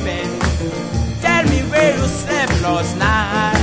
baby. Tell me where you slept last night.